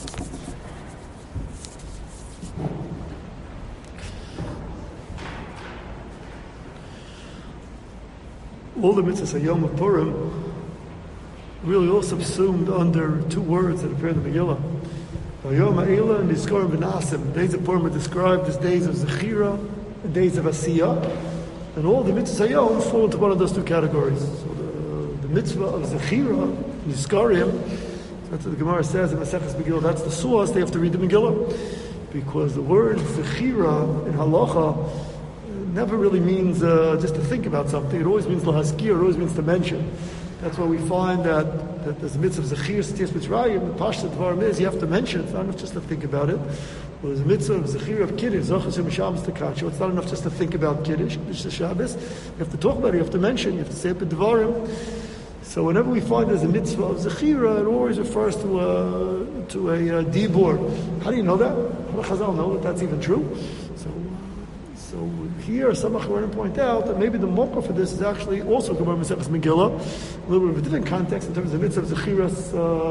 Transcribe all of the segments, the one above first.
All the mitzvahs of Yom Purim really all subsumed under two words that appear in the Megillah. Yom Ha'ela and Nizkarim V'Nasim. Days of Purim are described as days of Zechira and days of Asiyah. And all the mitzvahs of Yom fall into one of those two categories. So the mitzvah of Zechira, Nizkarim, that's what the Gemara says in Maseches Megillah, that's the source, they have to read the Megillah. Because the word Zechira in Halacha never really means just to think about something. It always means lahaskir, it always means to mention. That's why we find that there's a mitzvah of Zechir, Setias Mitzrayim, the Pashta Dvarim is, you have to mention it. It's not enough just to think about it. Well, there's a mitzvah of Zechir of Kiddush, Zochas Yom Shabbos Tekacho. It's not enough just to think about Kiddush, Kiddush Shabbos. You have to talk about it, you have to mention, you have to say it with Dvarim. So whenever we find there's a mitzvah of Zechira, it always refers to a dibur. How do you know that? How do Chazal know that that's even true? So here, some Acharonim point out that maybe the mokah for this is actually also Gemara Maseches Megillah, a little bit of a different context in terms of the mitzvah of Zechiras.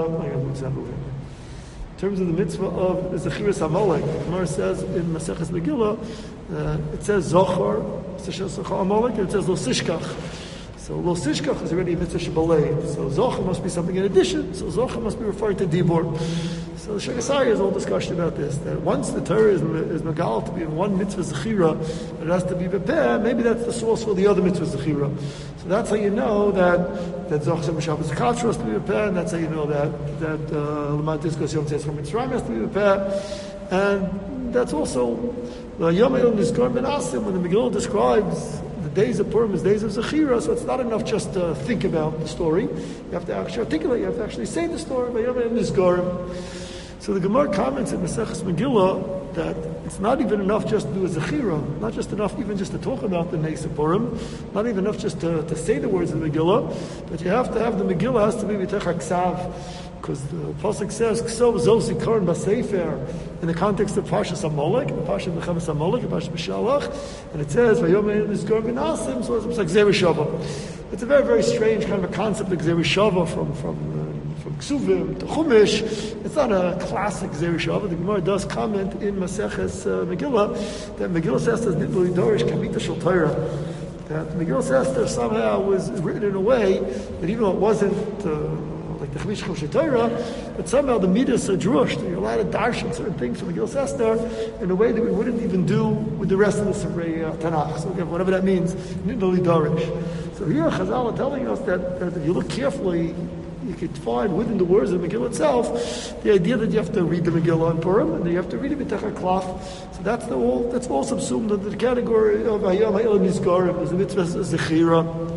In terms of the mitzvah of Zechiras Amalek, Gemara says in Maseches Megillah, it says Zochar, Amalek, and it says Lo Sishkach. So Lo Sishkach is already a mitzvah Shabbalei. So Zochar must be something in addition. So Zochar must be referring to Dibur. So the Shegasari has all discussion about this, that once the Torah is Megal to be in one mitzvah Zechira, it has to be Bepeh, maybe that's the source for the other mitzvah Zechira. So that's how you know that Zochar Shabbos Zakatra has to be Bepeh, and that's how you know that Lamad Diskos Yom Tzes from Mitzrayim has to be Bepeh. And that's also the Yom Ha'el Nizkarim V'Nasim, when the Megillah describes the days of Purim as days of Zechira, so it's not enough just to think about the story. You have to actually articulate, you have to actually say the story, by Yom Ha'el Nizkarim. So the Gemara comments in Maseches Megillah that it's not even enough just to do a Zechira, not just enough even just to talk about the Neis of Purim, not even enough just to say the words of the Megillah, but you have to have the Megillah has to be B'tech HaKsav, because the Pasuk says, Ksov Zos Zikaron B'Sefer, in the context of Parshas Amalek, the Parshas Mechamas Amalek, the Parshas B'Shalach, and it says, Vayom Ha'el Nizkarim V'Nasim, so it's like Gzei Shava. It's a very, very strange kind of a concept, like Gzei Shava from Ksuvim to Chumash. It's not a classic Gzei Shava. The Gemara does comment in Maseches Megillah that Megillah Esther is Nidli Dorish Kamita Shel Torah. That Megillah Esther somehow was written in a way that even though it wasn't like the Chamish Shel Torah, but somehow the midas are drushed. You're allowed to darshan certain things from Megillah Esther in a way that we wouldn't even do with the rest of the Sevrei Tanakh. So again, whatever that means, Nidli Dorish. So here Chazal are telling us that if you look carefully, you could find within the words of the Megillah itself the idea that you have to read the Megillah on Purim and then you have to read it B'tech HaKlaf. So that's all subsumed under the category of Hayom Ha'el Nizkarim, as the mitzvah Zechira.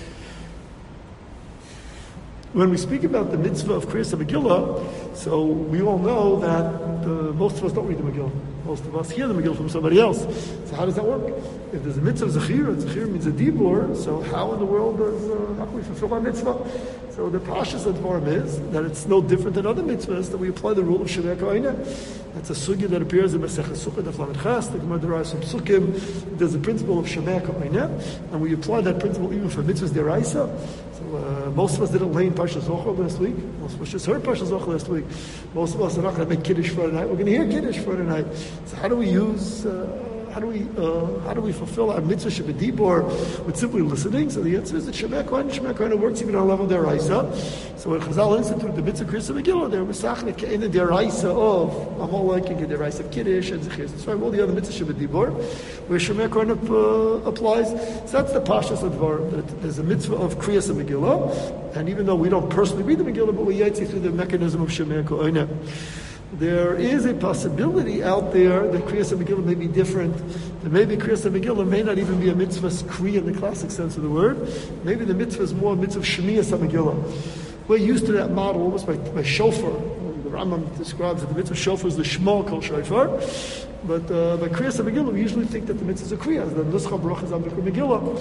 When we speak about the mitzvah of Kriyas Megillah, so we all know that most of us don't read the Megillah. Most of us hear the Megillah from somebody else. So how does that work? If there's a mitzvah of Zechira means a dibur, so how in the world how can we fulfill our mitzvah? So the Pashas Advarim is that it's no different than other mitzvahs, that we apply the rule of Shemei Koineh. That's a sugya that appears in Masechah Sukkah, Daf Lamed Ches, the Gemara derives from Sukkim. There's a principle of Shemei Koineh, and we apply that principle even for mitzvahs deraisa. So most of us didn't lay in Parshas Zochar last week. Most of us just heard Parshas Zochar last week. Most of us are not going to make Kiddush Friday night. We're going to hear Kiddush Friday night. So how do we use? How do we fulfill our mitzvah Shabbat with simply listening? So the answer is that Shemei Koineh works even on a level of deraisa. So when Chazal instituted the mitzvah Kriyas Megillah, they're misachnik in the deraisa of Amalek and the deraisa of Kiddush and Zechir. That's why all the other mitzvahs Shabbat where Shemei Koineh applies. So that's the Pashas Advar. That there's a mitzvah of Kriyas Megillah, and even though we don't personally read the Megillah, but we yetzi through the mechanism of Shemei Koineh. There is a possibility out there that Kriyas Megillah may be different. That maybe Kriyas Megillah may not even be a mitzvah Kriya in the classic sense of the word. Maybe the mitzvah is more a mitzvah Shmiyas Megillah. We're used to that model almost by shofar. The Rambam describes that the mitzvah shofar is the Shema called shofar. But by Kriyas Megillah, we usually think that the mitzvah is a Kriya, the Nuscha Baruch is Amikra Megillah.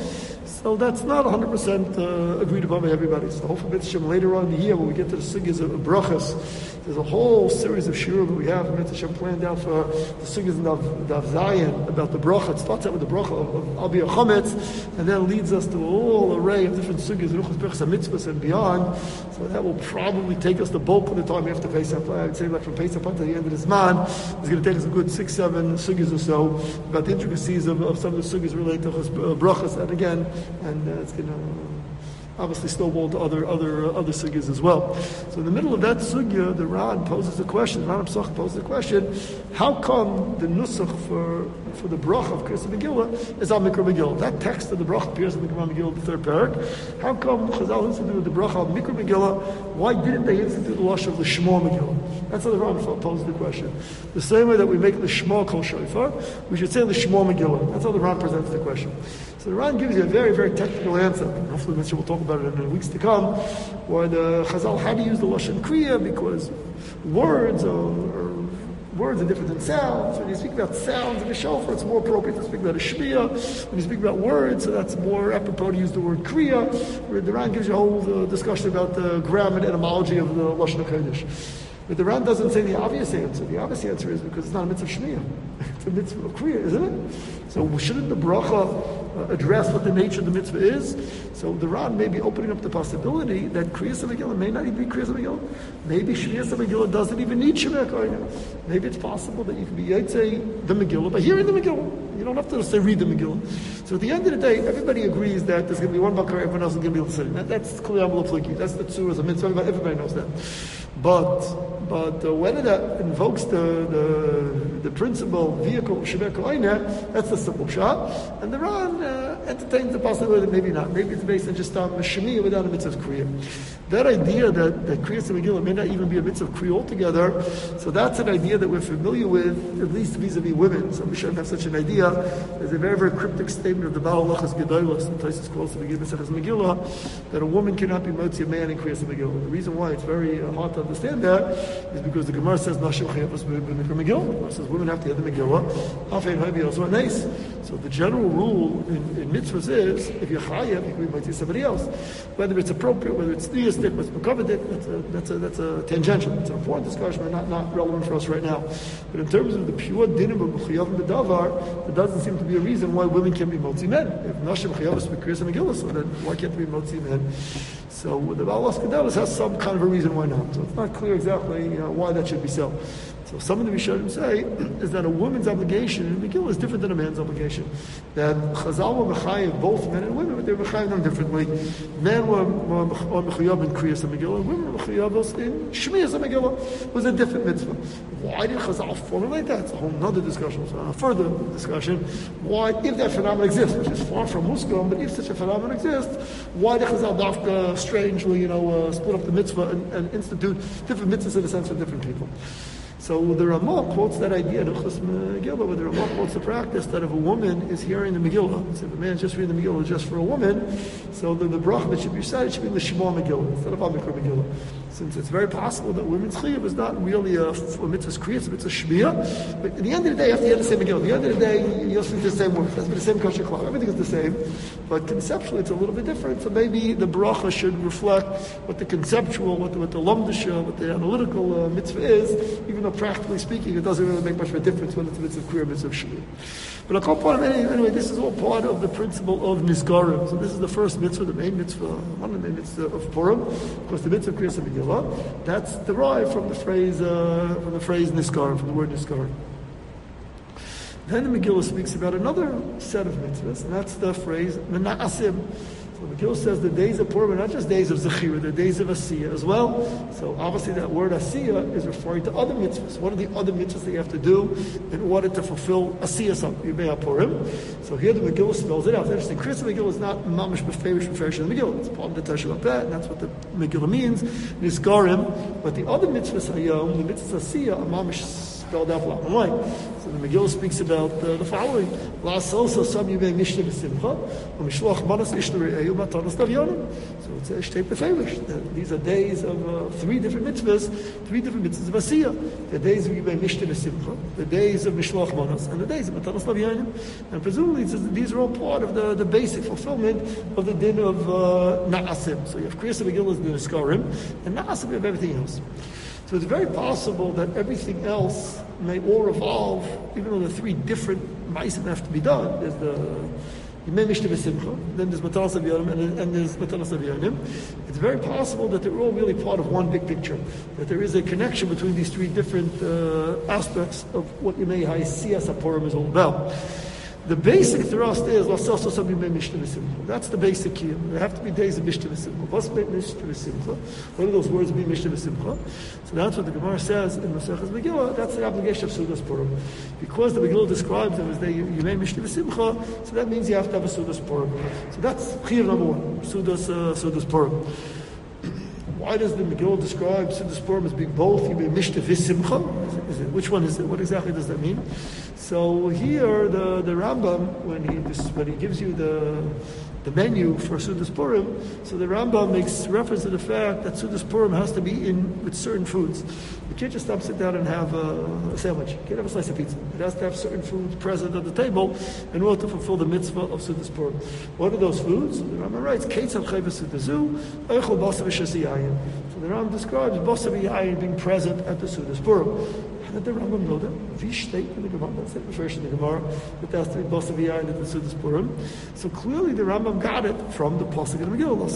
So that's not 100% agreed upon by everybody. So hopefully Mitzvah later on in the year when we get to the sugyas of brachas, there's a whole series of shiurim that we have Mitzvah planned out for the sugyas of Zayin about the bracha. It starts out with the bracha of Albiyah Chometz, and then leads us to a whole array of different sugyas, Ruchas Berachas Mitzvahs and beyond. So that will probably take us the bulk of the time after Pesach. I would say like from Pesach until the end of this month, it's going to take us a good 6-7 sugyas or so about the intricacies of some of the sugyas related to brachas, and again, and it's going to obviously snowball to other sugyas as well. So in the middle of that sugya, the Ran poses the question, Ran Psach poses the question, how come the nusach for the bracha of Kriyas Megillah is on Mikra Megillah? That text of the bracha appears in Mikra Megillah, the third parak. How come Chazal instituted the bracha of Mikra Megillah? Why didn't they institute the lush of the Shema Megillah? That's how the Ran poses the question. The same way that we make the Shema Kol Shofar, we should say the Shema Megillah. That's how the Ran presents the question. So the Ran gives you a very, very technical answer. Hopefully we'll talk about it in the weeks to come, where the Chazal had to use the Lashon Kriya because words are different than sounds. When you speak about sounds in a shofar, it's more appropriate to speak about a shmiya. When you speak about words, so that's more apropos to use the word kriya. Where the Ran gives you a whole discussion about the grammar and etymology of the Lashon HaKodesh. But the Ran doesn't say the obvious answer. The obvious answer is because it's not a mitzvah shmiya. It's a mitzvah of kriya, isn't it? So shouldn't the bracha address what the nature of the mitzvah is? So the Ran may be opening up the possibility that Kriyas HaMegillah may not even be Kriyas HaMegillah. Maybe Shmiyas HaMegillah doesn't even need Shemir Kohen. Maybe it's possible that you can be Yitzay the Megillah by hearing the Megillah. You don't have to say read the Megillah. So at the end of the day, everybody agrees that there's going to be one Bakar, everyone else is going to be listening. That's clear. That's the tzur as a mitzvah. Everybody knows that. But whether that invokes the principle vehicle Shemir Kohen, that's the simple shot. And the Ran entertains the possibility that maybe not. Maybe it's based on just a Shemiyah without a mitzvah of Kriya. That idea that Kriyas Megillah may not even be a mitzvah of Kriya altogether, so that's an idea that we're familiar with, at least vis-a-vis women. So we shouldn't have such an idea. There's a very, very cryptic statement of the Baal Lachas Gedolos, the places close to the Megillah, that a woman cannot be motzi a man in Kriyas Megillah. The reason why it's very hard to understand that is because the Gemara says Nashim Chayavas b'Mikra Megillah. The Gemara says women have to hear the Megillah. Afein Habi also a nice. So the general rule in mitzvahs is if you're chayav, you can be motzi somebody else. Whether it's appropriate, whether it's theistic, whether it's mekavedik, that's a tangential. It's an important discussion, but not relevant for us right now. But in terms of the pure dinim of Mechuyav and Bedavar, there doesn't seem to be a reason why women can be motzi men. If Nashim Chayavas b'Kriyas Megillah, so then why can't they be motzi men? So the Baal Lachas Gedolos has some kind of a reason why not. So it's not clear exactly why that should be so. So some of the Rishonim say is that a woman's obligation in Megillah is different than a man's obligation. That Chazal were mechayev both men and women, but they were mechayev them differently. Men were mechayev in Kriyas HaMegillah, and women were mechayev in Shmiyas HaMegillah. It was a different mitzvah. Why did Chazal formulate that? It's a whole other discussion. So a further discussion. Why, if that phenomenon exists, which is far from Muslim, but if such a phenomenon exists, why did Chazal dafka strangely, split up the mitzvah and institute different mitzvahs in a sense for different people? So the Ramah quotes that idea in Uchas Megillah, where the Ramah quotes the practice that if a woman is hearing the Megillah, so if a man is just reading the Megillah just for a woman, so the bracha that should be recited should be the Shema Megillah instead of Amikra Megillah. Since it's very possible that women's chiyuv is not really a mitzvah's kriya, it's a mitzvah shmiyah. But at the end of the day, you have to hear the same Megillah. At the end of the day, you'll speak the same word. It has to be the same kosher klal. Everything is the same. But conceptually, it's a little bit different. So maybe the bracha should reflect what the conceptual, what the lamdasha, what the analytical mitzvah is, even though practically speaking, it doesn't really make much of a difference whether it's a mitzvah kriya or mitzvah shmiyah. But I'll call upon anyway, this is all part of the principle of Nizgarim. So this is the first mitzvah, the main mitzvah, one of the main mitzvah of Purim. Of course, the mitzvah of Kriyas HaMegillah, that's derived from the phrase Nizgarim, from the word Nizgarim. Then the Megillah speaks about another set of mitzvahs, and that's the phrase Mena'asim. So the Megillah says the days of Purim are not just days of Zechira, they're days of Asiyah as well. So obviously that word Asiyah is referring to other mitzvahs. What are the other mitzvahs that you have to do in order to fulfill Asiyah something? Yimei Purim. So here the Megillah spells it out. It's interesting. Kriyas Megillah is not mamish beferish in the Megillah. It's part of the Teshuvah Peh, and that's what the Megillah means. Nizgarim. But the other mitzvahs Hayom, the mitzvahs Asiyah, are mamish spelled out black and white. So the Megillah speaks about the following: La'asosa sam yimei mishta v'simcha, u'mishloach manas ishta re'eyu matanas davyonim. So it's a shtei beferish. These are days of 3 different mitzvahs of Asiyah. The days of yimei mishta v'simcha, the days of mishloach manas, and the days of matanas davyonim. And presumably these are all part of the basic fulfillment of the din of na'asim. So you have Kriyas Megillah din Eskarim, and na'asim you have everything else. So it's very possible that everything else may all revolve, even though the 3 different ma'asim have to be done. There's the Yimei Mishta V'Simcha, then there's Matanas Avyonim, and there's Matanas Avyonim. It's very possible that they're all really part of one big picture, that there is a connection between these 3 different aspects of what Yimei HaSiyas HaPurim is all about. The basic thrust is that's the basic key. There have to be days of Mishta V'Simcha. What's Mishta V'Simcha? What do those words mean, Mishta V'Simcha? So that's what the Gemara says in Maseches Megillah. That's the obligation of Sudas Purim. Because the Megillah describes them as you may Mishta V'Simcha, so that means you have to have a Sudas Purim. So that's Chiyuv number 1, Sudas Purim. Why does the Megillah describe Sudas Purim as being both Yimei Mishta V'Simcha? Which one is it? What exactly does that mean? So here, the Rambam, when he gives you the menu for Sudas Purim, so the Rambam makes reference to the fact that Sudas Purim has to be eaten with certain foods. You can't just sit down and have a sandwich. You can't have a slice of pizza. It has to have certain foods present at the table in order to fulfill the mitzvah of Sudas Purim. What are those foods? So the Rambam writes, Keitzav Chayva Sudazu, Eichel Basav Shasiyayin. So the Rambam describes Basav Yayin being present at the Sudas Purim. How did the Rambam know that? Vishteit in the Gemara. That's it, refers to the Gemara. That has to be Basav Yayin at the Sudas Purim. So clearly the Rambam got it from the Pasuk in the Megillah.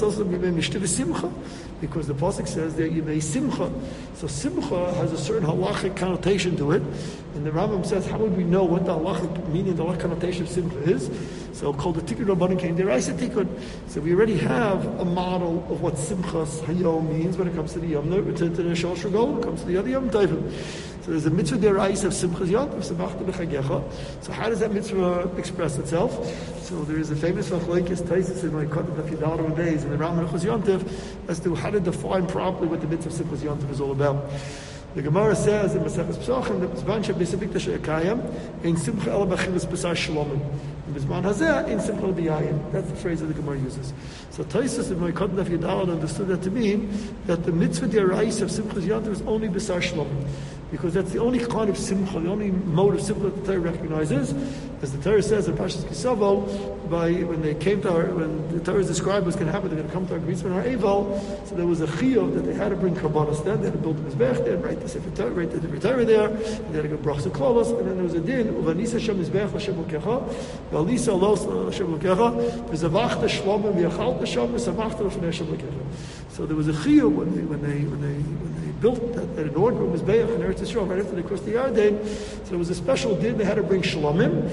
Because the Pasuk says that you may simcha. So simcha has a certain halachic connotation to it. And the Rambam says, how would we know what the halachic meaning, the halachic connotation of simcha is? So called the Tikkun Rabbanan came deraisa Tikkun. So we already have a model of what simchas hayom means when it comes to the Yom, to the Shalosh Regalim, when it comes to the other Yom Tovim. So there's a mitzvah deraisa of simchas yontif, samachta b'chagecha. So how does that mitzvah express itself? So there is a famous machlokes Taisus in my Kodesh Dafidar days in the Rambam Chos Yontif as to how to define properly what the mitzvah of simchas yontif is all about. The Gemara says in Maseches Pesachim that Zman she'b'sibik t'she'ekayim in simcha ela b'chilas b'sar shalomim. In Zman hazeh in simcha b'yayin. That's the phrase that the Gemara uses. So Taisus in my Kodesh Dafidar understood that to mean that the mitzvah deraisa of simchas yontif is only b'sar shalomim. Because that's the only kind of simcha, the only mode of simcha that the Torah recognizes. As the Torah says in Parshas Kisavo, when the Torah is described what's going to happen, they're going to come to our Grisman or Eval, so there was a chiyuv that they had to bring karbanos then, they had to build the Mizbech, they had to write the Sefer Torah, write the Torah there, and they had to go brachas and klolos, and then there was a din, uvanisa Shem Mizbech l'Shem L'kecha, v'alisa los l'Shem L'kecha, v'zavachta shlomim v'yachalta Shem, v'samachta l'fnei Shem L'kecha. So there was a chiyuv when they built that inaugural Mizbeach in Eretz Yisrael right after they crossed the Yarden. So there was a special din they had to bring shlomim,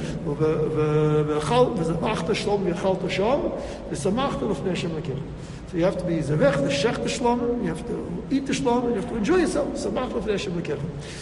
v'zavachta shlomim v'yachalta Shem, v'samachta l'fnei Shem L'kecha. So you have to be zavech, the shech the shlomim, you have to eat the shlomim, you have to enjoy yourself. Samachta l'fnei Shem L'kecha.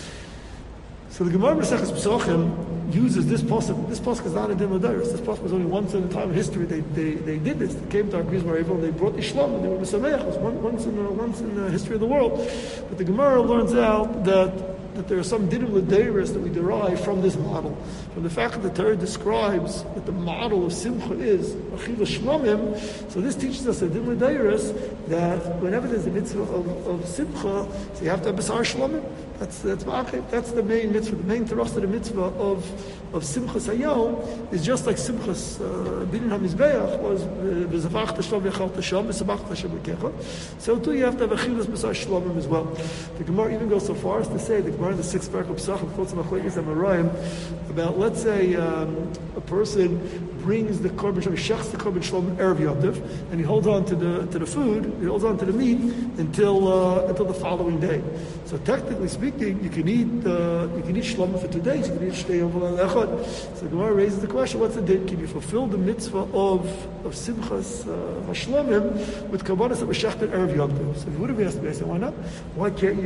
So the Gemara Maseches Pesachim uses this pasuk. This pasuk is not a din l'dairos. This pasuk was only once in a time in history. They did this. They came to our Grismar Evel and they brought the shlom and they were b'sameach. It was once in the history of the world. But the Gemara learns out that there are some dinim l'dairos that we derive from this model. From the fact that the Torah describes that the model of simcha is achila shlomim. So this teaches us a dinim l'dairos that whenever there's a mitzvah of simcha, so you have to have b'sar shlomim. That's the main mitzvah. The main thrust of the mitzvah of Simchas Hayom is just like Simchas Binin HaMizbeach was V'zavachta Shlom V'yachalta Shem V'samachta Shem L'kecha. So too you have to have a chilas b'sar shlomim as well. The Gemara even goes so far as to say, the Gemara in the 6th parak of Pesachim quotes Machlokes Amoraim about, let's say, a person brings the korban shlom, he shechs the korban shlom erev yontif, and he holds on to the food, he holds on to the meat until the following day. So technically speaking, you can eat shlomim for 2 days. You can eat shtei yom v'lecha, what? So the Gemara raises the question, what's the din? Can you fulfill the mitzvah of Simchas Hashlomim with Kabbalah that was shechted Erev Yom Tov? So if you would have asked me, I said, why not? Why can't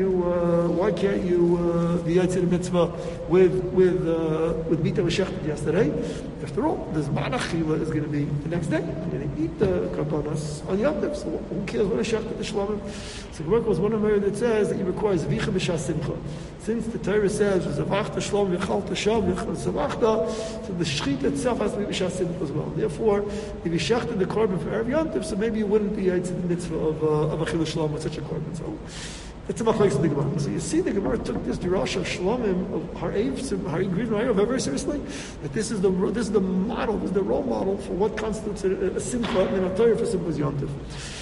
you be Yaitz the mitzvah with meat that was shechted yesterday? After all, this Manachila is going to be the next day. You're going to eat the Kabbalas on Yom Tov. So who cares when it's shechted the Shlomim? So the Gemara was one of them that says that you require Zvicha B'Shas Simcha. Since the Torah says, Zavachta Shlom V'chal Tashav Zavachta, so the Shechit itself has to be B'Shas Simcha as well. Therefore, if you shechted the korban for Erev Yom Tov, so maybe you wouldn't be Yaitz the mitzvah of Achil Shlom with such a korban. So it's a machlokes in the Gemara. So you see, the Gemara took this Dirash of Shlomim of Hariv very seriously. That this is the model, this is the role model for what constitutes a simcha in a Torah for Simchas Yom Tov.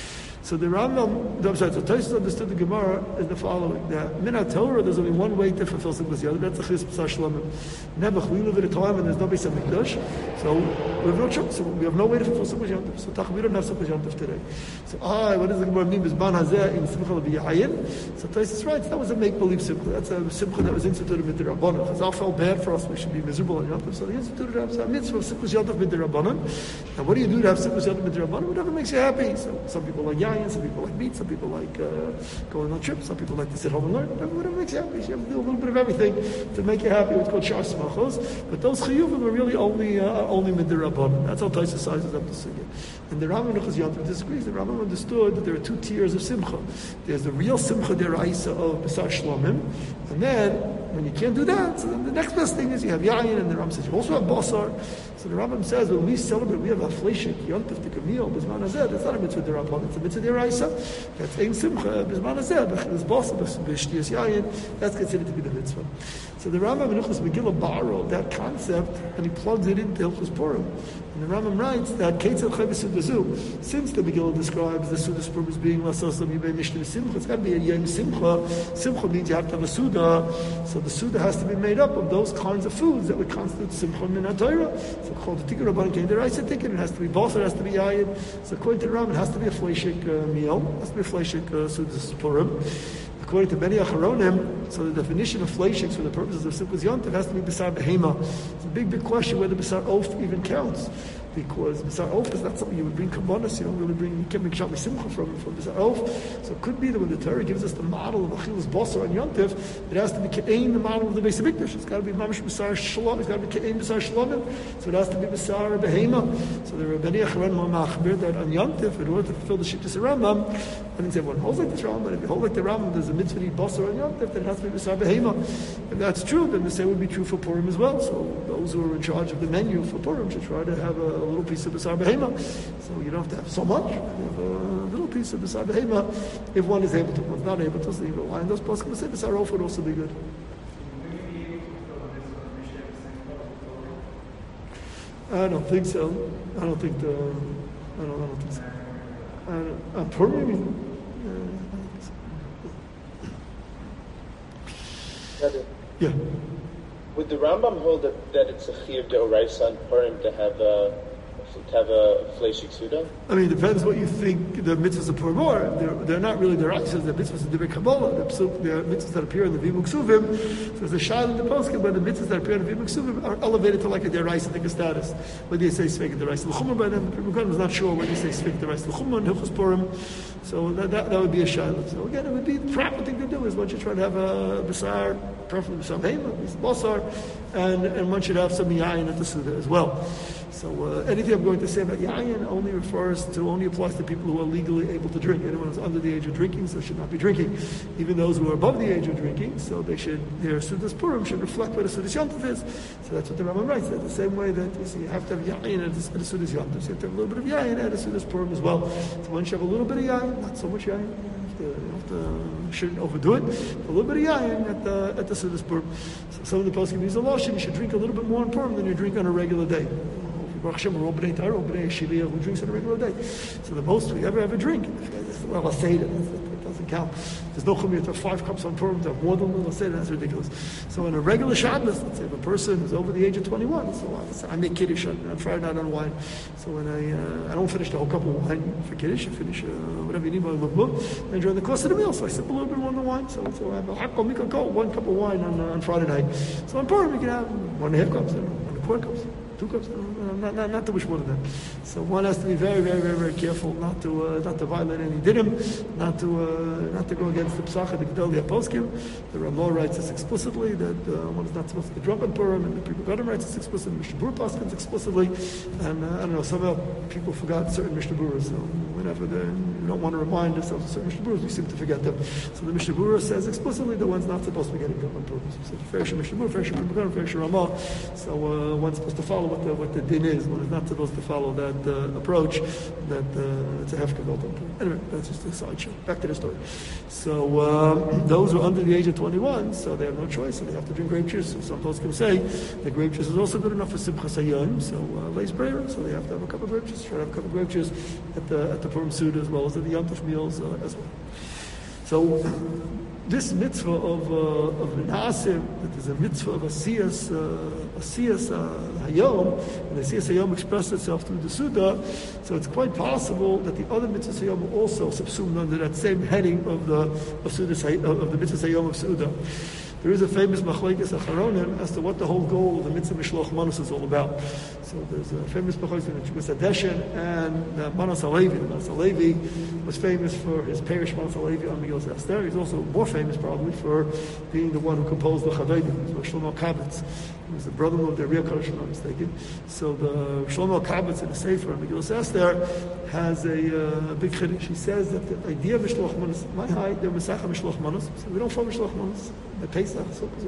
So the Rambam, so Tosfos understood the Gemara is the following: that min Torah, there's only one way to fulfill Simchas Yom Tov. That's the Chis B'Sar Shlomim. Nebuch, we live at a time and there's no Beis Hamikdash, so we have no choice. So we have no way to fulfill Simchas Yom Tov. So we don't have Simchas Yom Tov today. So what does the Gemara mean? Bizman Hazeh in Simcha L'Biyayin. So Tosfos writes that was a make-believe Simcha. That's a Simcha that was instituted with the Rabbanon. Chazal felt bad for us; we should be miserable on Yom Tov. So they instituted a mitzvah of Simchas Yom Tov with the Rabbanon. And what do you do to have Simchas Yom Tov with the Rabbanon? Whatever makes you happy. So some people like yayin. Some people like meat, some people like going on trips, some people like to sit home and learn. Whatever makes you happy. You have to do a little bit of everything to make you happy. It's called Shar Smachos. But those chiyuvim are really only midirabbanan. That's how Tosfos sizes up the sugya. And the Rambam Minchas Yom Tov disagrees. The Rambam understood that there are two tiers of simcha. There's the real simcha deraisa of B'Sar Shlomim, and then when you can't do that, so then the next best thing is you have yayin, and the Rambam says you also have basar. So the Rambam says when we celebrate, we have a fleshik Yom Tov Tikamil B'Zman Hazeh. That's not a mitzvah derabanan; it's a mitzvah deraisa. That's ein simcha B'Zman Hazeh. B'Chilas basar b'Shtiyas yayin. That's considered to be the mitzvah. So the Rambam in Hilchos Megillah borrowed that concept and he plugs it into Hilchos Purim. And the Rambam writes that Ketzal Chayv Sudazu, since the Megillah describes the Sudas Purim as being Lasasam Yibei Mishnah Simcha, it's got to be a Yom Simcha. Simcha means you have to have a Suda. So the Suda has to be made up of those kinds of foods that would constitute Simcha Min HaTorah. So called the Tikkun Rabban Kein Deraisa Tikkun. It has to be basar, it has to be yayin. So according to the Rambam, it has to be a fleshik meal. It has to be a fleshik Sudas Purim. According to many Acharonim, so the definition of fleishiks for the purposes of Simchas Yom Tov has to be B'Sar Behema. It's a big question whether B'Sar Oaf even counts. Because B'Sar Oaf is not something you would bring Kabbalas, you don't really bring, you can't make Shami Simcha from B'Sar Oaf. So it could be that when the Torah gives us the model of Achilas Basar on Yom Tov, it has to be Ke'ein, the model of the Beis Hamikdash. It's got to be Mamash B'Sar Shalom, it's got to be Ke'ein B'Sar Shalomim. So it has to be B'Sar Behema. So there are many Acharonim Machbir that on Yom Tov, in order to fulfill the Shittas Rambam, I didn't say everyone holds like this Rambam, but if you hold like the Rambam, there's a mitzvah to eat Basar on Yom Tov, then it has to be B'Sar Behema. If that's true, then the same would be true for Purim as well. So those who are in charge of the menu for Purim should try to have a little piece of B'Sar Behema. So you don't have to have so much. You have a little piece of B'Sar Behema if one is able to. If one's not able to, so you rely on those poskim. Say B'Sar Oaf would also be good. I don't think so. I don't think so. Purim. Yeah. Would the Rambam hold that it's a chiyuv deoraisa on Purim to have a fleshik suda? I mean, it depends what you think the mitzvahs of Purim are. They're not really the raisas, they're mitzvahs of Divrei Kabbalah. They're mitzvahs that appear in the Vimuk Suvim. So there's a shayla in the poskim, but the mitzvahs that appear in the Vimuk Suvim are elevated to like a deraisa thing status. Whether you say Sveik deraisa l'chumah by them, the Rebbe is not sure whether you say Sveik deraisa l'chumah and Hilchos Purim. So that would be a shayla. So again, it would be the proper thing to do is one should try to have a B'Sar, preferably some Hema, Basar, and one should have some Yayin at the Suda as well. So anything I'm going to say about Yayin only applies to people who are legally able to drink. Anyone who's under the age of drinking, so should not be drinking. Even those who are above the age of drinking, so their Sudas Purim should reflect what a Sudas Yom Tov is. So that's what the Rambam writes. That the same way that you have to have Yayin at a Sudas Yom Tov, so you have to have a little bit of Yayin at a Sudas Purim as well. So once you have a little bit of Yayin, not so much Yayin, you shouldn't overdo it. A little bit of yayin at the Sudas Purim. So some of the poskim use a lotion. You should drink a little bit more in Purim than you drink on a regular day. Baruch Hashem, we're all b'nei Torah, b'nei Shiliach, who drinks on a regular day. So the most we ever drink, well, I'll say it doesn't count. There's no chumir to have 5 cups on Purim, to have more than one Seder, that's ridiculous. So in a regular Shabbos, let's say if a person is over the age of 21, so I make Kiddush on Friday night on wine. So when I don't finish the whole cup of wine for Kiddush, I finish whatever you need by Mabuk, and during the course of the meal, so I sip a little bit more than wine. So I have a 1 cup of wine on Friday night. So on Purim, you can have 1.5 cups, corn cups. 2 cups, not too much more than that. So one has to be very, very, very, very careful not to violate any dinim, not to go against the psach, the Gedalia Poskim. The Ramah writes this explicitly that one is not supposed to get drunk on Purim, and the Pri Megadim writes this explicitly. Mishnah Berurah Paskins explicitly, and I don't know, somehow people forgot certain Mishnah Beruras. So whenever we don't want to remind ourselves of certain Mishnah Beruras, we seem to forget them. So the Mishnah Berurah says explicitly that one's not supposed to be getting drunk on Purim. So Ferish Mishnah Berurah, Ferish Pri Megadim, Ferish Ramah. So one's supposed to follow what the din is. One is not supposed to follow that approach. That it's a hefker built on. Anyway, that's just a sideshow. Back to the story. So those who are under the age of 21, so they have no choice, so they have to drink grape juice. So some folks can say that grape juice is also good enough for Simchas Hayom. So Leis prayer, so they have to have a cup of grape juice. Try to have a cup of grape juice at the Purim Suda as well as at the Yom Tov meals as well. So this mitzvah of Naasim, that is a mitzvah of Asiyas Hayom, and Asiyas Hayom expressed itself through the Suda, so it's quite possible that the other mitzvahs Hayom are also subsumed under that same heading of the mitzvahs Hayom of Suda. There is a famous machlokes acharonim as to what the whole goal of the mitzvah Mishloach Manos is all about. So there's a famous machlokes in the Chukas Hadeshen and Manos Halevi. Manos Halevi was famous for his parish Manos Halevi on Megillas Esther. He's also more famous probably for being the one who composed the Chavedim. It was Shlomo Kabitz. He was the brother-in-law of the Ria Kodesh, if I'm not mistaken. So the Shlomo Kabitz in the Sefer on Megillas Esther has a big chiddush. He says that the idea of Mishloach Manos, my high, they're Mesacha Mishloach Manos. So we don't follow Mishloach Manos. The Pesach,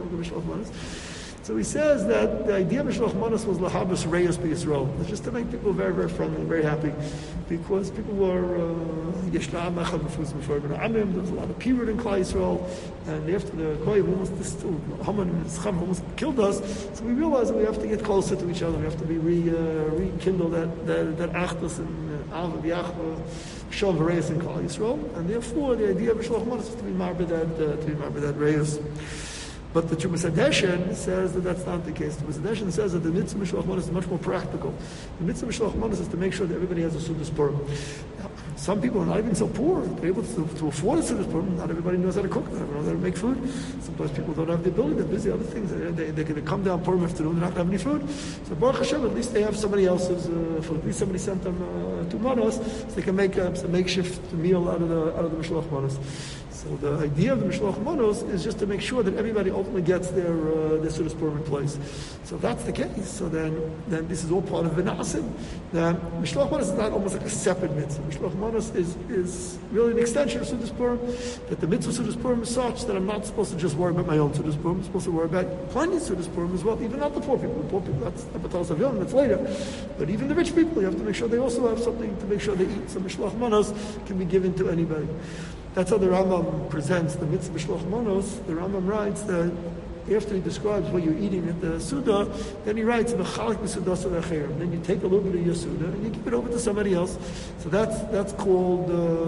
so he says that the idea of Mishloach Manos was lahabas reyos b'Yisrael. It's just to make people very, very friendly, very happy, because people were yeshna mechad b'fuz b'for ben amim. There was a lot of period in Klal Yisrael, and after the Goyim Haman and Scham almost killed us, so we realized that we have to get closer to each other. We have to be rekindle that achdus and av v'yachva. Shom Reyes in Klal Yisrael, and therefore the idea of Mishloach Manos is to be marbe that Reyes. But the Chumas Hadeshen says that that's not the case. The Chumas Hadeshen says that the mitzvah Mishloach Manos is much more practical. The mitzvah Mishloach Manos is to make sure that everybody has a Sudas Purim. Some people are not even so poor. They're able to afford a Sudas Purim. Not everybody knows how to cook. Not everybody knows how to make food. Sometimes people don't have the ability. They're busy other things. They're going to come down Purim afternoon. They're not going to have any food. So Baruch Hashem, at least they have somebody else's food. At least somebody sent them 2 manos, so they can make a makeshift meal out of the Mishloach Manos. So the idea of the Mishloach Manos is just to make sure that everybody ultimately gets their Sudas Purim in place. So if that's the case, so then this is all part of V'na'asim. Then Mishloach Manos is not almost like a separate mitzvah. Mishloach Manos is really an extension of Sudas Purim. That the mitzvah Sudas Purim is such that I'm not supposed to just worry about my own Sudas Purim. I'm supposed to worry about plenty of Sudas Purim as well, even not the poor people. The poor people, that's Abatal Savyon, that's later. But even the rich people, you have to make sure they also have something to make sure they eat. So Mishloach Manos can be given to anybody. That's how the Rambam presents the mitzvah Mishloach Manos. The Rambam writes that after he describes what you're eating at the Suda, then he writes, then you take a little bit of your Suda and you give it over to somebody else. So that's called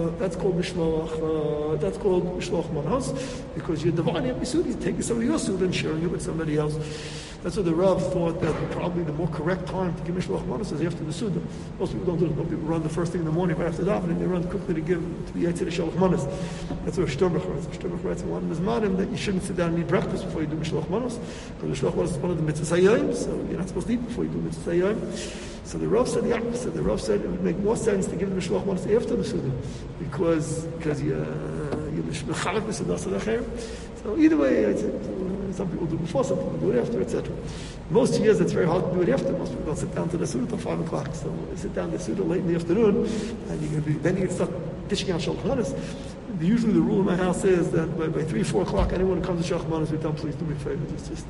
Mishloach, that's called Mishloach Manos, because you're dividing up your Suda, you're taking some of your Suda and sharing it with somebody else. That's what the Rav thought that probably the more correct time to give Mishloach Manos is after the Suda. Most people don't do it. Most people run the first thing in the morning right after davening. They run quickly to give to the Yitzhak Shalach Manos. That's what Shtormach writes. Shtormach writes in one of his manim that you shouldn't sit down and eat breakfast before you do Mishloach Manos, because Mishloach Manos is one of the mitzvahs Hayom, so you're not supposed to eat before you do mitzvahs Hayom. So the Rav said the opposite. The Rav said it would make more sense to give the Mishloach Manos after the Suda, because you're mechalek b'sudas l'achayim. So either way, some people do it before, some people do it after, etc. Most years it's very hard to do it after. Most people don't sit down to the Suda until 5 o'clock. So you sit down to the Suda late in the afternoon, and then you can start dishing out Shalach Manos. Usually the rule in my house is that by 3, 4 o'clock, anyone who comes to Shalach Manos, we tell them, please do me a favor. It's just,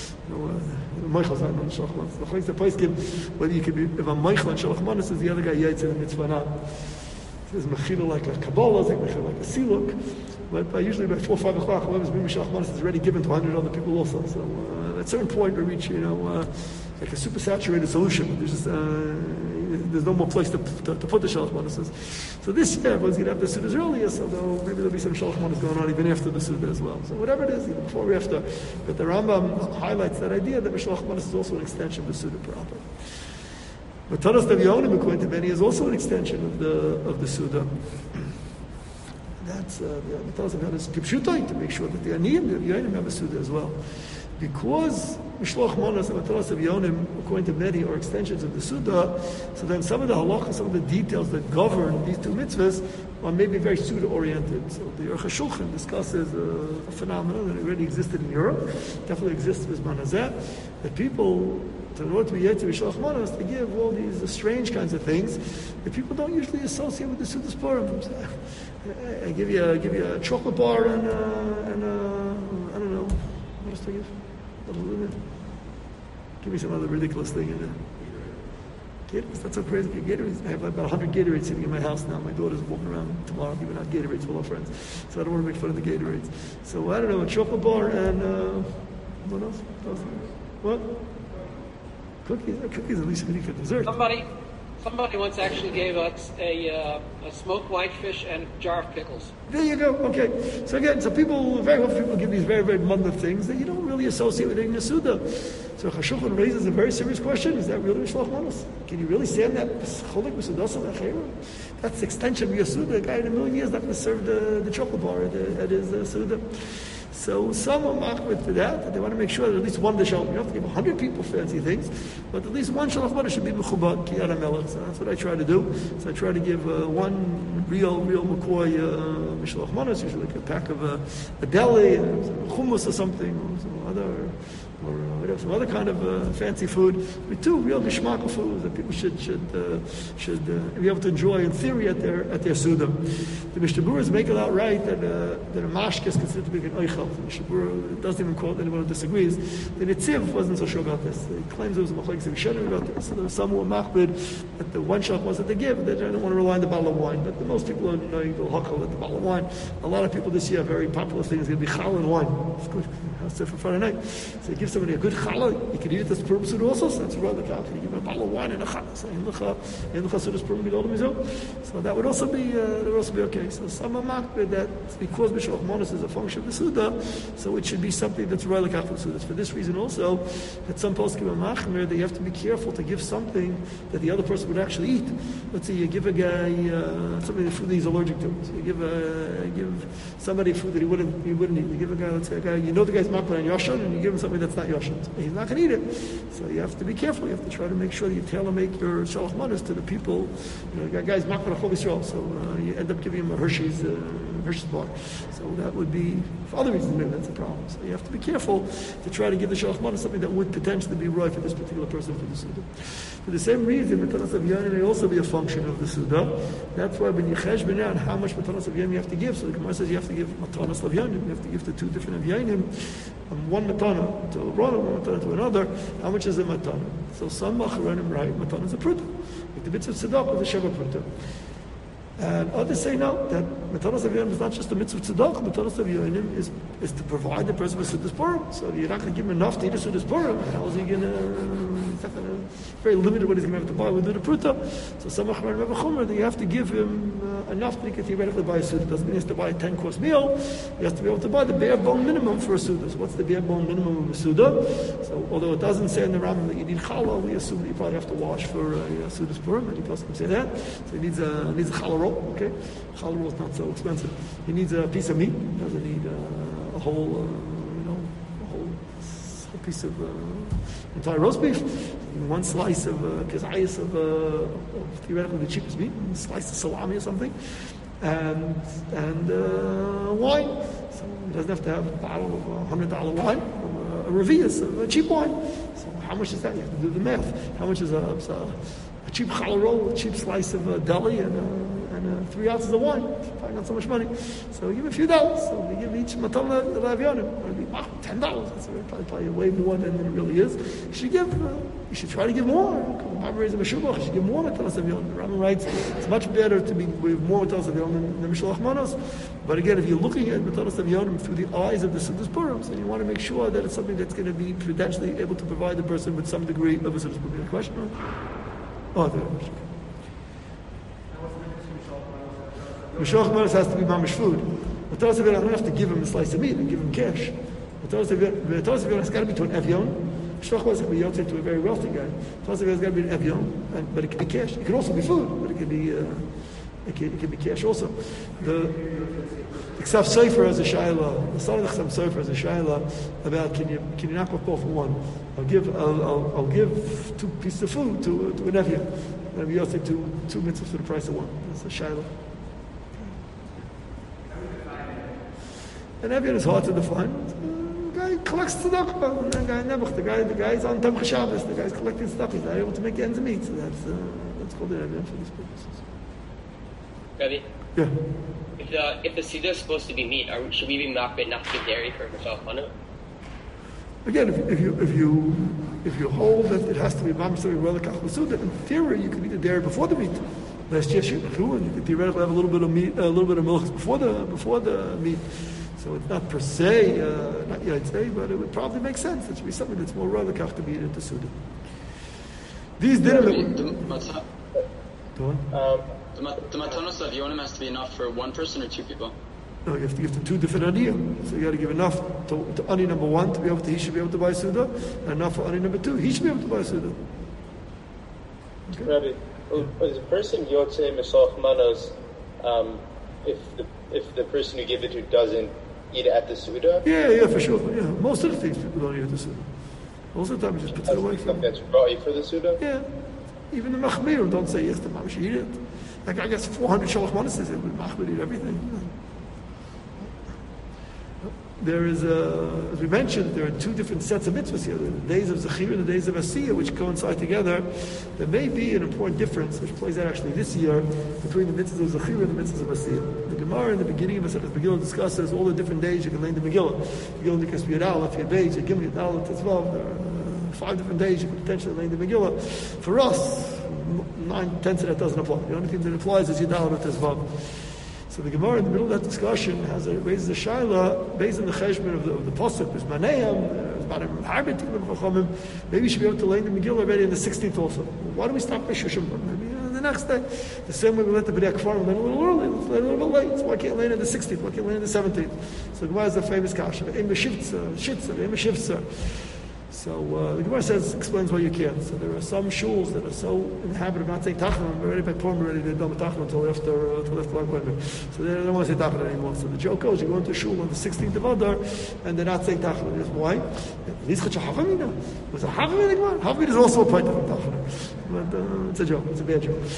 Meichel not on Shalach Manos. The place the place whether you can be, if I'm Meichel on Shalach Manos, is the other guy Yaitz in the mitzvah not. There's Mechila like a Kabbalah, there's Mechila like a Siluk. But usually by 4 or 5 o'clock, whoever's bringing Shalach Manos is already given to 100 other people also. So at a certain point we reach, like a super saturated solution. There's no more place to put the Shalach Manos. So this year everyone's going to have the Sudas earlier, so maybe there'll be some Shalach Manos going on even after the Suda as well. So whatever it is, even before or after. But the Rambam highlights that idea that Shalach Manos is also an extension of the Suda proper. But Tanas Davyonim, according to many, is also an extension of the Suda. That's the Tanas Davyonim is Kipshutai, to make sure that the Aniyim, the Yonim have a Suda as well. because Mishloach Manos and Mataras Avyonim, according to many, are extensions of the Suda, so then some of the halachas, some of the details that govern these two mitzvahs are maybe very Suda-oriented. So the Aruch HaShulchan discusses a phenomenon that already existed in Europe, definitely exists with Manazeh, that people, in order to be yet to Mishloach Manos, they give all these strange kinds of things that people don't usually associate with the Suda's Purim. So, I give you a chocolate bar and I don't know, what else do I give? Give me some other ridiculous thing in there. Gatorades, that's so crazy. Gatorades, I have about 100 Gatorades sitting in my house now. My daughter's walking around tomorrow giving out Gatorades with all friends. So I don't want to make fun of the Gatorades. So I don't know, a chocolate bar and what else? What? Cookies. Cookies at least we need for dessert. Somebody once actually gave us a smoked whitefish and a jar of pickles. There you go. Okay. So again, very often people give these very, very mundane things that you don't really associate with eating a Suda. So HaShulchan raises a very serious question. Is that really Mishloach Manos? Can you really stand that? That's the extension of your Suda. A guy in a million years not going to serve the chocolate bar at his Suda. So some are machmir to that they want to make sure that at least one dish out. You don't have to give 100 people fancy things, but at least one Shalach Manos should be mechubad, kiyad melech. So that's what I try to do. So I try to give one real McCoy Mishloach Manos, usually like a pack of a deli, hummus or something, or some other, or whatever, some other kind of fancy food. With two real geshmaka foods that people should be able to enjoy in theory at their Suda. The Mishnah Berurah make it out right that a mashke is considered to be an oichel. The Mishnah Berurah doesn't even quote anyone who disagrees. The Nitziv wasn't so sure about this. He claims it was a machlekes Rishonim about this. So there was some who were machbid that the one shot was that they give. They don't want to rely on the bottle of wine. But most people are knowing the hakal at the bottle of wine. A lot of people this year, a very popular thing is going to be challah and wine. It's good. That's it for Friday night. So you give somebody a good challah, you can eat it as Purim Suda also, so that's rather job. You give them a bottle of wine and a challah. So that would also be okay. So some are machbid that because Mishloach Manos is a function of the Suda, so it should be something that's really kach for Suda. For this reason also, that some poskim are machmir, they have to be careful to give something that the other person would actually eat. Let's say you give a guy something the food that he's allergic to. So you give somebody food that he wouldn't eat. You give a guy, let's say a guy, you know the guy's machmir and yoshan, and you give him something that's not yoshan. So he's not going to eat it. So you have to be careful. You have to try to make sure that you tailor-make your Shalach Manos to the people. You know, the guy's machmir Chol Yisrael, so you end up giving him a Hershey's bar. So that would be, for other reasons, maybe that's a problem. So you have to be careful to try to give the Shalach Manos something that would potentially be right for this particular person for the Suda. For the same reason, Matanas Avyonim may also be a function of the Suda. That's why when you chesh on how much Matanas Avyonim you have to give, so the Gemara says you have to give Matanas Avyonim, you have to give to two different Avyonim, one Matana to one, one Matana to another. How much is a Matana? So some Macharanim write Matana is a Pruta. Like the mitzvah tzedakah is a Sheva Pruta. And others say no, that Matanas Avyonim is not just a mitzvah tzedakah. Matanas Avyonim is to provide the person with Sudas Purim. So you're not going to give him enough to eat a Sudas Purim. How is he going to? Very limited what he's going to have to buy with the pruta. So some Achron have a chumrah that you have to give him enough that he can theoretically buy a suda. Doesn't mean he has to buy a 10-course meal. He has to be able to buy the bare bone minimum for a suda. So what's the bare bone minimum of a suda? So although it doesn't say in the Rambam that you need challah, we assume that you probably have to wash for a suda's purim. Many people say that. So he needs a challah roll. Okay, challah roll is not so expensive. He needs a piece of meat. He doesn't need a whole piece of entire roast beef, one slice of kazayas of theoretically the cheapest meat, a slice of salami or something, and wine. So he doesn't have to have a bottle of $100 wine, a revius of a cheap wine. So how much is that? You have to do the math. How much is a cheap challah roll, a cheap slice of deli, and 3 ounces of wine? Probably not so much money. So we give a few dollars. So we give each matana the Avyonim. It'll be $10. That's probably way more than it really is. You should try to give more. You should give more matanas Avyonim. The Rambam writes it's much better to be with more matanas Avyonim than Mishloach Manos. But again, if you're looking at matanas Avyonim through the eyes of the Sudas Purim, so you want to make sure that it's something that's going to be prudentially able to provide the person with some degree of a Sudas Purim. Question? Oh, there. Mishloach Manos has to be mamish food. Matanas Avyonim, I don't have to give him a slice of meat and give him cash. Matanas Avyonim has got to be to an Avyon. Mishloach Manos can be yotze to a very wealthy guy. Matanas Avyonim has got to be an Avyon, but it can be cash. It can also be food, but it can be cash also. Chsav Sofer has a shaila. The son of the Chsav Sofer has a shaila about can you knock off both for one? I'll give 2 pieces of food to a nephew. And you also do 2 mitzvahs for the price of one. That's a shaila. And Evian is hard to define. The guy collects tzedakah. The guy is on Tamcha Shabbos. The guy is collecting tzedakah. He's not able to make ends meet. So that's called an Evian for these purposes. Rabbi? Yeah. If the Sida is supposed to be meat, should we be makbid not to give dairy for Rosh Hashanah? Again, if you hold that it has to be mamzer relakach b'suda, in theory you could eat the dairy before the meat. Last year and you could theoretically have a little bit of meat, a little bit of milk before the meat. So it's not per se, not yet today, but it would probably make sense. It should be something that's more relakach to be eaten to suda. These dinner that the matanos of Yonim has to be enough for one person or 2 people? No, you have to give them 2 different aniyim. So you got to give enough to ani number 1 to be able to, he should be able to buy suda, and enough for ani number 2, he should be able to buy suda. Okay. Rabbi, is a person yotzei mesoch manos if the person you give it to doesn't eat it at the suda? Yeah, for sure. Yeah, most of the things people don't eat at the suda. Most of the time, you just put it away from that's right for the suda. Yeah, even the machmir don't say yes, the mom should eat it. Like I guess 400 shalach manas says it would machmir eat everything. There is as we mentioned, there are 2 different sets of mitzvahs here: the days of Zechir and the days of Asiyah, which coincide together. There may be an important difference, which plays out actually this year, between the mitzvahs of Zechir and the mitzvahs of Asiyah. The Gemara in the beginning of Masechet Megillah discusses all the different days you can learn the Megillah. Megillah Nikas Yud Aleph, Yud Beis, Yud Gimel, Yud Aleph, Tetzvav. There are 5 different days you can potentially learn the Megillah. For us, 9/10 of that doesn't apply. The only thing that applies is Yud Aleph and Tetzvav. So the Gemara in the middle of that discussion raises a shaila based on the cheshbon of the pasuk. There's manayim, there's manayim harbit of chachamim. Maybe you should be able to learn the Megillah already in the 16th also. Why don't we stop by Shushim? Maybe the next day. The same way we let the B'nai Kfarim learn a little early. Let's learn a little bit late. So why can't learn in the 16th? Why can't learn in the 17th? So the Gemara is a famous kasha. So the Gemara explains why you can't. So there are some shuls that are so in the habit of not saying tachanun, already by Purim, already they're done with tachanun until after Lag. So they don't want to say tachanun anymore. So the joke goes, you go into shul on the 16th of Adar, and they're not saying tachanun. Why? Was a Havamina in the Gemara? Havamina is also a part of tachanun. But it's a joke. It's a bad joke.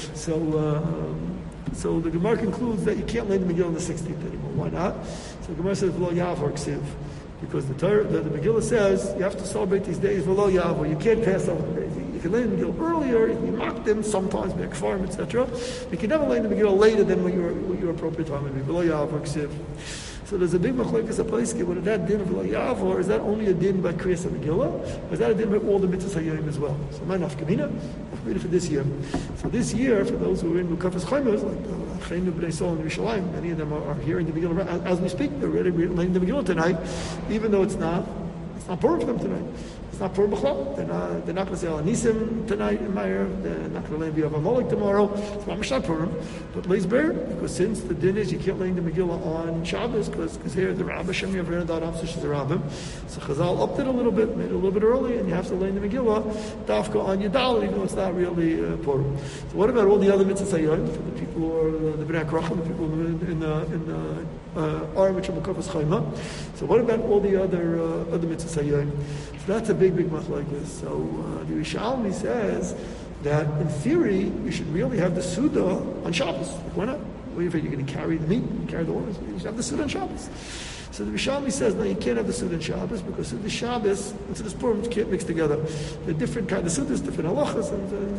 So the Gemara concludes that you can't learn the Megillah on the 16th anymore. Why not? So the Gemara says, "V'lo yavor ksiv." Because the Megillah says you have to celebrate these days v'lo yavor. You can't pass over the days. You can learn the Megillah earlier. You can mock them sometimes, be a kfarim, etc. You can never learn the Megillah later than what your appropriate time would be. V'lo yavor ksiv. So there's a big machlokes a place. Whether that din of v'lo yavor is that only a din by Kriyas Megillah, or is that a din by all the mitzvahs hayom as well? So my nafkamina for this year. So this year, for those who are in Mukafas Chaimas, like Chaim B'nai Sol and Yerushalayim, many of them are hearing the Megillah as we speak. They're already learning the Megillah tonight, even though it's not Purim for them tonight. It's not Purim B'chlal. They're not going to say Al Nisim tonight in Meir. They're not going to learn B'Yav HaMolek tomorrow. It's not Purim. But Leis Ber, because since the din is you can't learn the Megillah on Shabbos, because here the Rabbah Shem Yavrin Adad Amsish is the Rabbim. So Chazal upped it a little bit, made it a little bit early, and you have to learn the Megillah Dafka on Yudal, even though it's not really Purim. So what about all the other mitzvahs hayom for the people who are the B'nai Krachim, the people in the Arim which are Mukafas Chayma? So what about all the other mitzvahs hayom? So that's a big machlokes. So the Yerushalmi says that in theory you should really have the Suda on Shabbos. Like, why not? What if you're going to carry the meat, carry the orders? You should have the Suda on Shabbos. So the Yerushalmi says, no, you can't have the Suda on Shabbos because Suda Shabbos and Suda Purim can't mix together. They're different kind of Sudas, different halachas,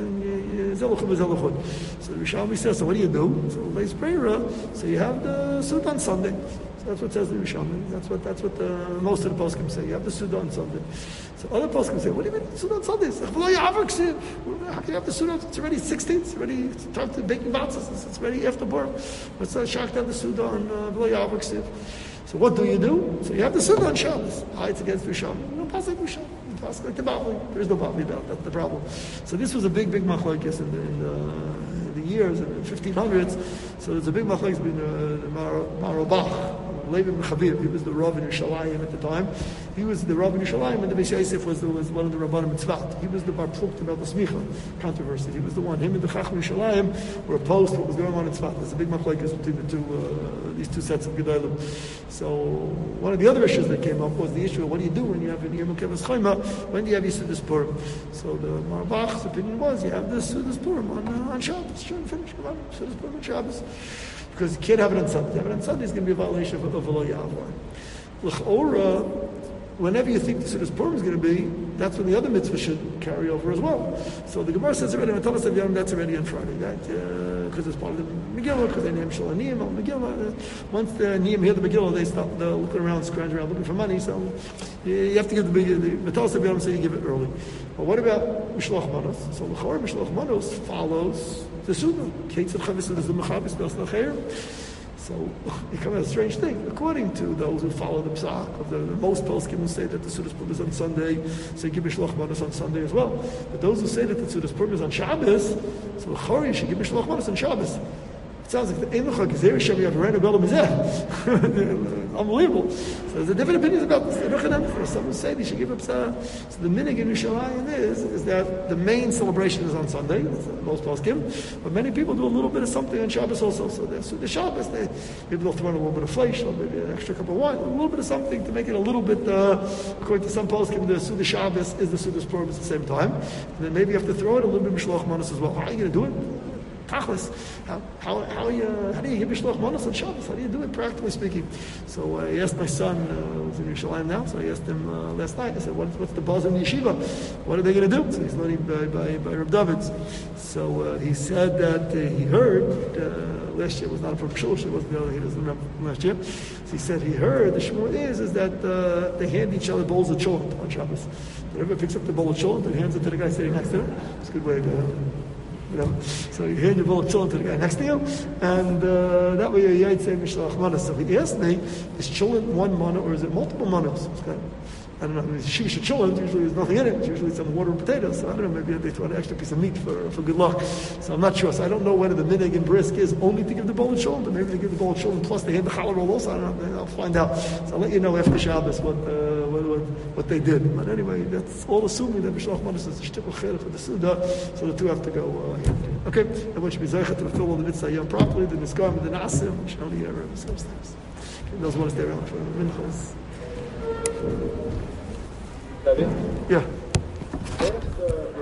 and Zelachim is Zelachud. So the Yerushalmi says, so what do? So Leis Breira, so you have the Suda on Sunday. So that's what says the Yerushalmi. That's what most of the poskim say. You have the Suda on Sunday. So other poskim say, what do you mean Suda on Sunday? How can you have the Suda? It's already 16th. It's already time to baking matzahs. It's already after Purim. Let's shock to have the Suda on V'lo Ya'avor Ksiv. So what do? So you have the Suda on Shabbos. It's against the Yerushalmi. No pasuk Yerushalmi. Pasuk like the Bavli. There is no Bavli about that. That's the problem. So this was a big machlokes in the years in the 1500s. So there's a big machlokes between the Marobach, Levi ben Chavir, he was the Rav in Yerushalayim at the time. He was the Rav in Yerushalayim, and the Beis Yosef was one of the Rabbanim in Tzvat. He was the Bar Plukt about the Smicha controversy. He was the one. Him and the Chacham Yerushalayim were opposed to what was going on in Tzvat. There's a big machlokes between the two, these two sets of Gedolim. So one of the other issues that came up was the issue of what do you do when you have an Yom Kippur's Chayma? When do you have Yisudas Purim? So the Marbach's opinion was you have this Sudas Purim on Shabbos. Trying to finish Sudas Purim on Shabbos. Because you can't have it on Sunday. If you have it on Sunday, it's going to be a violation of V'lo Ya'avor. L'ch'ora, whenever you think the Sudas Purim is going to be, that's when the other mitzvah should carry over as well. So the Gemara says already, that's already on Friday. That because it's part of the Megillah, because they name Shalanim on Megillah. Once the Niyim hear the Megillah, they stop looking around, scrounging around, looking for money. So you have to give the Metalas Yom, so you give it early. But what about Mishloach Manos? So l'ch'ora Mishloach Manos follows the Sunnah. Kates of Chavis is the Mechabis B'as L'Cheir. So it comes as a strange thing. According to those who follow the Psach, of the most poskim who say that the Sudas Purim is on Sunday, say give Mishloach Manos on Sunday as well. But those who say that the Sudas Purim is on Shabbos, so l'ch'ora you should give Mishloach Manos on Shabbos. It sounds like the Einucha Gezer Shem Yavarenu Bela Mizeh. Unbelievable. So there's a different opinions about this. Some who say they should give up. So the minig in Yerushalayim is that the main celebration is on Sunday. Most poskim, but many people do a little bit of something on Shabbos also. So the Shabbos, maybe they'll throw in a little bit of flesh, or maybe an extra cup of wine, a little bit of something to make it a little bit. According to some poskim, the Suda Shabbos is the Sudas Purim at the same time. And then maybe you have to throw in a little bit of Mishloach Manos as well. How are you going to do it? Tachlis, how do you give Mishloach Manos on Shabbos? How do you do it, practically speaking? So I asked my son, who's in Yerushalayim now, so I asked him last night, I said, what's the buzz in the yeshiva? What are they going to do? So he's learning by Reb David's. So he said that he heard, last year was not from Shul, he doesn't remember last year. So he said he heard, the shmur is that they hand each other bowls of cholent on Shabbos. Whoever picks up the bowl of cholent and hands it to the guy sitting next to him. It's a good way of so you hand your bowl of cholent to the guy next to you, and that way you say Mishloach Manos. So he asked me, is cholent one mana or is it multiple manos? I don't know. Sheesh cholent, usually there's nothing in it. It's usually some water and potatoes. So I don't know, maybe they throw an extra piece of meat for good luck. So I'm not sure. So I don't know whether the minig and brisk is only to give the bowl of cholent, or maybe they give the bowl of cholent plus they hand the challah roll also. I don't know. I'll find out. So I'll let you know after Shabbos what they did. But anyway, that's all assuming that Mishloach Manos is a shtickle cher for the Suda, so the two have to go hand in hand. Okay, everyone should be zeichet to fulfill all the mitzvah yom properly, the niskarim, the nasim, which only hear themselves. Those want to stay around for the minchas. David? Yeah.